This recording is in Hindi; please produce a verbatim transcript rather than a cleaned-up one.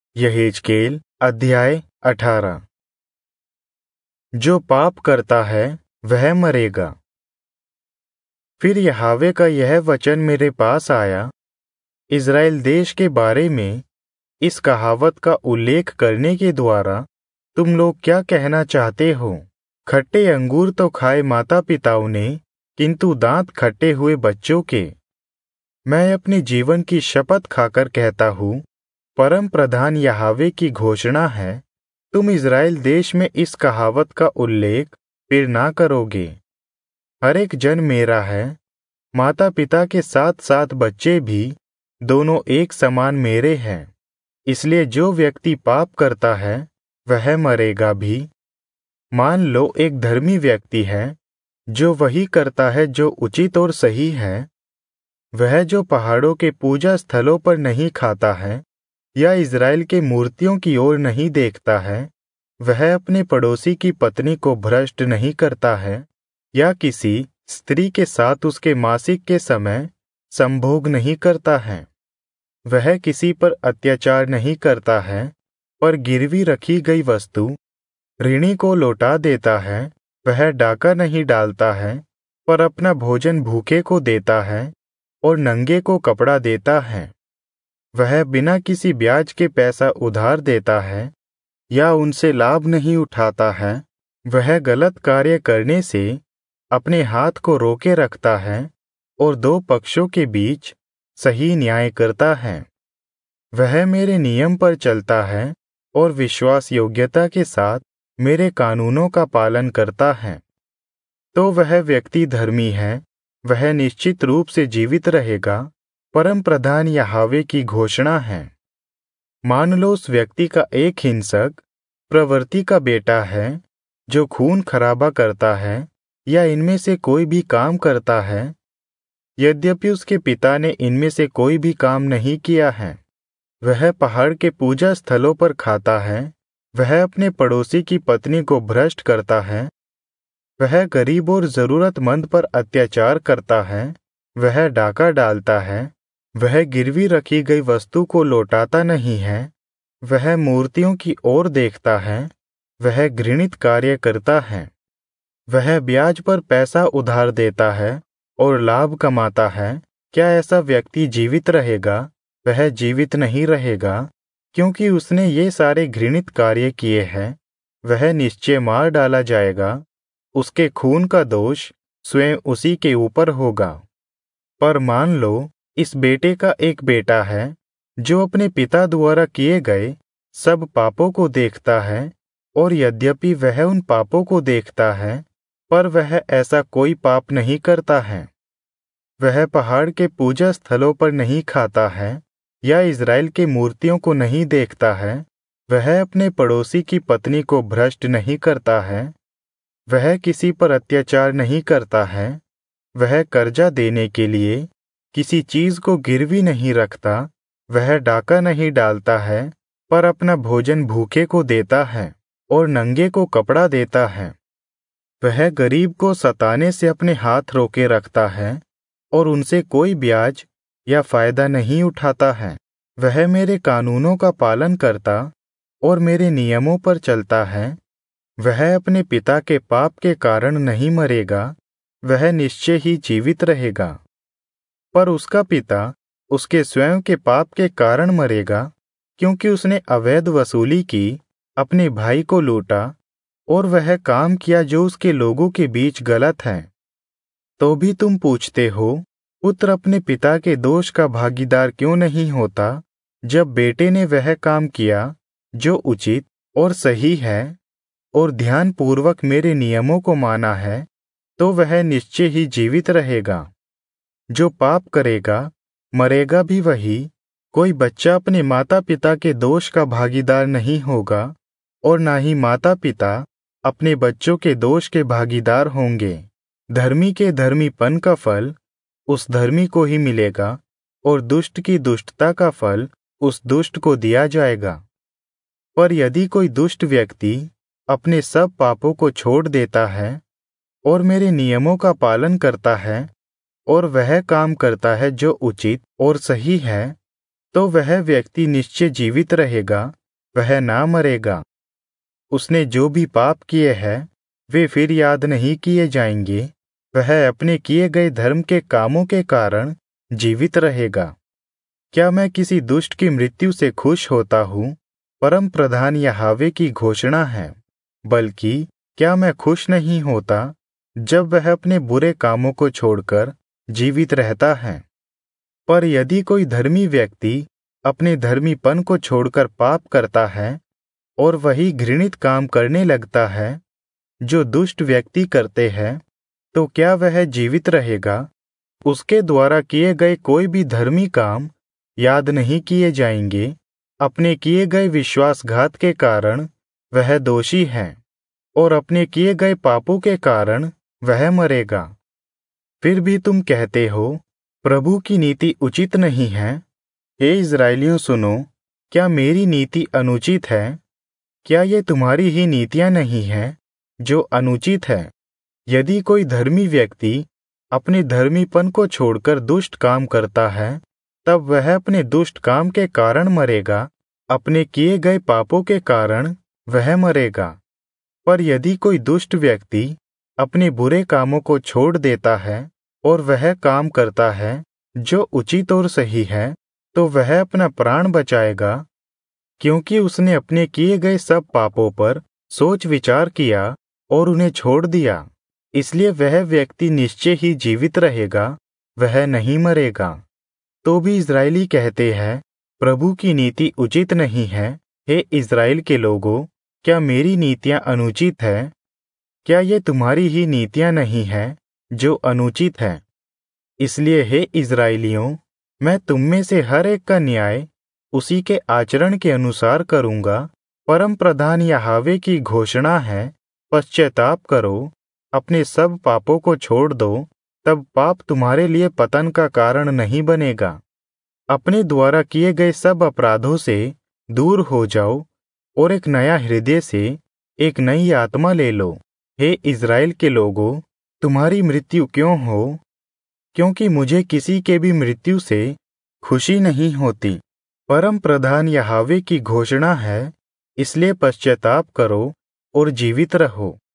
यहेजकेल अध्याय अठारह। जो पाप करता है वह मरेगा। फिर यहोवा का यह वचन मेरे पास आया, इज़राइल देश के बारे में इस कहावत का उल्लेख करने के द्वारा तुम लोग क्या कहना चाहते हो? खट्टे अंगूर तो खाए माता पिताओं ने, किंतु दांत खट्टे हुए बच्चों के। मैं अपने जीवन की शपथ खाकर कहता हूँ, परम प्रधान यहोवा की घोषणा है, तुम इज़राइल देश में इस कहावत का उल्लेख फिर ना करोगे। हर एक जन मेरा है, माता पिता के साथ साथ बच्चे भी दोनों एक समान मेरे हैं। इसलिए जो व्यक्ति पाप करता है वह मरेगा भी। मान लो एक धर्मी व्यक्ति है जो वही करता है जो उचित और सही है। वह जो पहाड़ों के पूजा स्थलों पर नहीं खाता है या इज़राइल के मूर्तियों की ओर नहीं देखता है, वह अपने पड़ोसी की पत्नी को भ्रष्ट नहीं करता है या किसी स्त्री के साथ उसके मासिक के समय संभोग नहीं करता है। वह किसी पर अत्याचार नहीं करता है, पर गिरवी रखी गई वस्तु ऋणी को लौटा देता है। वह डाका नहीं डालता है, पर अपना भोजन भूखे को देता है और नंगे को कपड़ा देता है। वह बिना किसी ब्याज के पैसा उधार देता है या उनसे लाभ नहीं उठाता है। वह गलत कार्य करने से अपने हाथ को रोके रखता है और दो पक्षों के बीच सही न्याय करता है। वह मेरे नियम पर चलता है और विश्वास योग्यता के साथ मेरे कानूनों का पालन करता है। तो वह व्यक्ति धर्मी है, वह निश्चित रूप से जीवित रहेगा। परम प्रधान यहोवा की घोषणा है। मान लो उस व्यक्ति का एक हिंसक प्रवृत्ति का बेटा है जो खून खराबा करता है या इनमें से कोई भी काम करता है, यद्यपि उसके पिता ने इनमें से कोई भी काम नहीं किया है। वह पहाड़ के पूजा स्थलों पर खाता है, वह अपने पड़ोसी की पत्नी को भ्रष्ट करता है, वह गरीब और जरूरतमंद पर अत्याचार करता है, वह डाका डालता है, वह गिरवी रखी गई वस्तु को लौटाता नहीं है, वह मूर्तियों की ओर देखता है, वह घृणित कार्य करता है, वह ब्याज पर पैसा उधार देता है और लाभ कमाता है। क्या ऐसा व्यक्ति जीवित रहेगा? वह जीवित नहीं रहेगा, क्योंकि उसने ये सारे घृणित कार्य किए हैं। वह निश्चय मार डाला जाएगा, उसके खून का दोष स्वयं उसी के ऊपर होगा। पर मान लो इस बेटे का एक बेटा है जो अपने पिता द्वारा किए गए सब पापों को देखता है, और यद्यपि वह उन पापों को देखता है, पर वह ऐसा कोई पाप नहीं करता है। वह पहाड़ के पूजा स्थलों पर नहीं खाता है या इज़राइल के मूर्तियों को नहीं देखता है। वह अपने पड़ोसी की पत्नी को भ्रष्ट नहीं करता है, वह किसी पर अत्याचार नहीं करता है, वह कर्जा देने के लिए किसी चीज को गिरवी नहीं रखता, वह डाका नहीं डालता है, पर अपना भोजन भूखे को देता है और नंगे को कपड़ा देता है। वह गरीब को सताने से अपने हाथ रोके रखता है और उनसे कोई ब्याज या फायदा नहीं उठाता है। वह मेरे कानूनों का पालन करता और मेरे नियमों पर चलता है। वह अपने पिता के पाप के कारण नहीं मरेगा, वह निश्चय ही जीवित रहेगा। पर उसका पिता उसके स्वयं के पाप के कारण मरेगा, क्योंकि उसने अवैध वसूली की, अपने भाई को लूटा और वह काम किया जो उसके लोगों के बीच गलत है। तो भी तुम पूछते हो, पुत्र अपने पिता के दोष का भागीदार क्यों नहीं होता? जब बेटे ने वह काम किया जो उचित और सही है और ध्यानपूर्वक मेरे नियमों को माना है, तो वह निश्चय ही जीवित रहेगा। जो पाप करेगा मरेगा भी वही। कोई बच्चा अपने माता पिता के दोष का भागीदार नहीं होगा, और ना ही माता पिता अपने बच्चों के दोष के भागीदार होंगे। धर्मी के धर्मीपन का फल उस धर्मी को ही मिलेगा, और दुष्ट की दुष्टता का फल उस दुष्ट को दिया जाएगा। पर यदि कोई दुष्ट व्यक्ति अपने सब पापों को छोड़ देता है और मेरे नियमों का पालन करता है और वह काम करता है जो उचित और सही है, तो वह व्यक्ति निश्चय जीवित रहेगा, वह ना मरेगा। उसने जो भी पाप किए हैं वे फिर याद नहीं किए जाएंगे। वह अपने किए गए धर्म के कामों के कारण जीवित रहेगा। क्या मैं किसी दुष्ट की मृत्यु से खुश होता हूँ? परम प्रधान यहोवा की घोषणा है। बल्कि क्या मैं खुश नहीं होता जब वह अपने बुरे कामों को छोड़कर जीवित रहता है? पर यदि कोई धर्मी व्यक्ति अपने धर्मीपन को छोड़कर पाप करता है और वही घृणित काम करने लगता है जो दुष्ट व्यक्ति करते हैं, तो क्या वह जीवित रहेगा? उसके द्वारा किए गए कोई भी धर्मी काम याद नहीं किए जाएंगे। अपने किए गए विश्वासघात के कारण वह दोषी है और अपने किए गए पापों के कारण वह मरेगा। फिर भी तुम कहते हो, प्रभु की नीति उचित नहीं है। हे इस्राएलियों सुनो, क्या मेरी नीति अनुचित है? क्या ये तुम्हारी ही नीतियां नहीं हैं जो अनुचित है? यदि कोई धर्मी व्यक्ति अपने धर्मीपन को छोड़कर दुष्ट काम करता है, तब वह अपने दुष्ट काम के कारण मरेगा, अपने किए गए पापों के कारण वह मरेगा। पर यदि कोई दुष्ट व्यक्ति अपने बुरे कामों को छोड़ देता है और वह काम करता है जो उचित और सही है, तो वह अपना प्राण बचाएगा, क्योंकि उसने अपने किए गए सब पापों पर सोच विचार किया और उन्हें छोड़ दिया। इसलिए वह व्यक्ति निश्चय ही जीवित रहेगा, वह नहीं मरेगा। तो भी इस्राएली कहते हैं, प्रभु की नीति उचित नहीं है। हे इस्राएल के लोगों, क्या मेरी नीतियां अनुचित है? क्या ये तुम्हारी ही नीतियां नहीं हैं जो अनुचित है? इसलिए हे इस्राएलियों, मैं तुम में से हर एक का न्याय उसी के आचरण के अनुसार करूंगा। परम प्रधान यहोवा की घोषणा है, पश्चाताप करो, अपने सब पापों को छोड़ दो, तब पाप तुम्हारे लिए पतन का कारण नहीं बनेगा। अपने द्वारा किए गए सब अपराधों से दूर हो जाओ और एक नया हृदय से एक नई आत्मा ले लो। हे इस्राएल के लोगों, तुम्हारी मृत्यु क्यों हो? क्योंकि मुझे किसी के भी मृत्यु से खुशी नहीं होती। परम प्रधान यहोवा की घोषणा है, इसलिए पश्चाताप करो और जीवित रहो।